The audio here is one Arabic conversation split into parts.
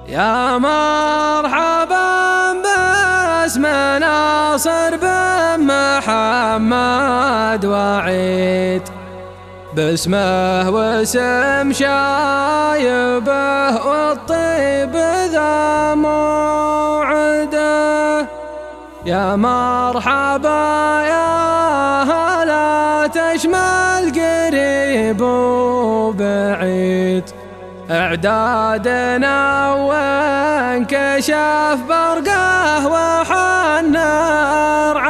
يا مرحبا باسم ناصر بن محمد وعيد، باسمه واسم شايبه والطيب ذا موعده. يا مرحبا يا هلا تشمل قريب وبعيد، اعدادنا وانكشف برقه وحنر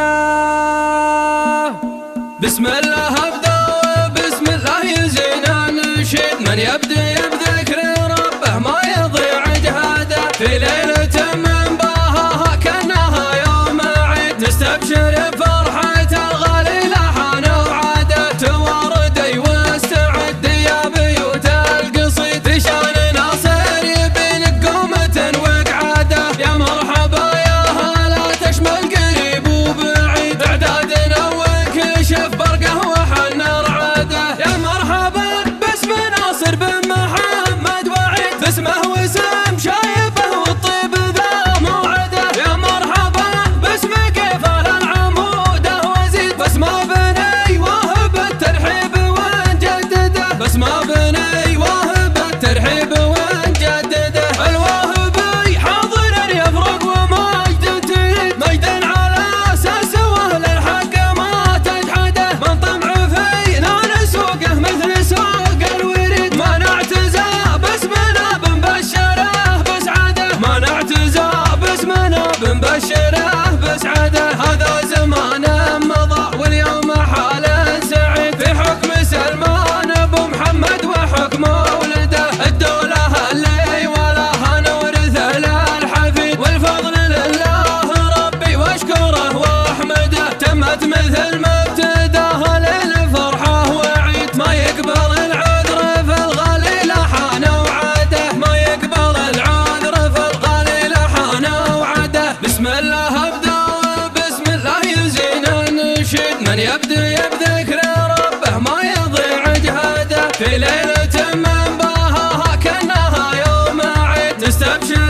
عده. بسم الله ابدا وبسم الله يزين النشيد، من يبدي بذكر ربه ما يضيع جهاده. في ليله من باها كانها يوم عيد، نستبشر بفرحه الغالي لحن وعده. تواردي واستعد يا بيوت القصيد، في شان ناصر يبين قومة وقعده. يا مرحبا يا هلا تشمل قريب وبعيد، اعدادنا وانكشف برقه وحنر عده. يا مرحبا باسم ناصر بن محمد وعيد، باسمه واسم شايبه والطيب ذا موعده. يا مرحبا باسم كيفال العموده وزيد، باسمه بني واهب الترحيب ونجدده. باسمه بني واهب الترحيب ونجدده. الواهبي حاضر يفرق ومجد تريد، مجدا على اساس واهل الحق ما تجحده. من طمع فينا نسوقه مثل سوق الوريد، ما نعتزى باسمنا بنبشره بسعاده. ما نعتزى باسمنا بنبشره بسعاده. هذا زمان مضى واليوم حال سعيد، في حكم سلمان ابو محمد وحكم ولده. الدولة اللي ولاها نورث للحفيد، والفضل لله ربي واشكره واحمده. تمت مثل ما ابتداها للفرحة وعيد، ما يقبل العذر في الغالي لحن وعده. ما يقبل العذر في الغالي لحن وعده. بسم الله ابدا وبسم الله يزين النشيد، من يبدي بذكر ربه ما يضيع جهاده. في ليلة من باها كانها يوم عيد، نستبشر